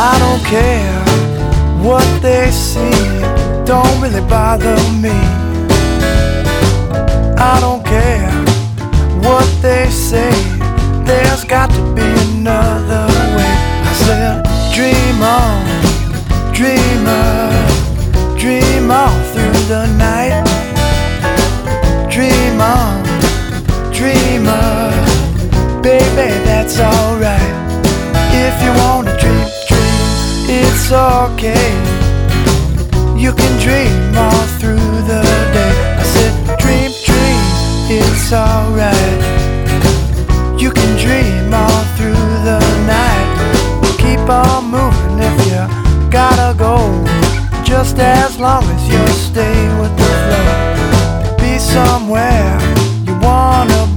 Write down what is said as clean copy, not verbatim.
I don't care what they see, don't really bother me. I don't care what they say, there's got to be another way. I said, dream on, dreamer, dream all through the night. Dream on, dreamer, baby, that's alright. If you wanna dream, it's okay. You can dream all through the day. I said, dream, it's alright. You can dream all through the night. Keep on moving if you gotta go, just as long as you stay with the flow. Be somewhere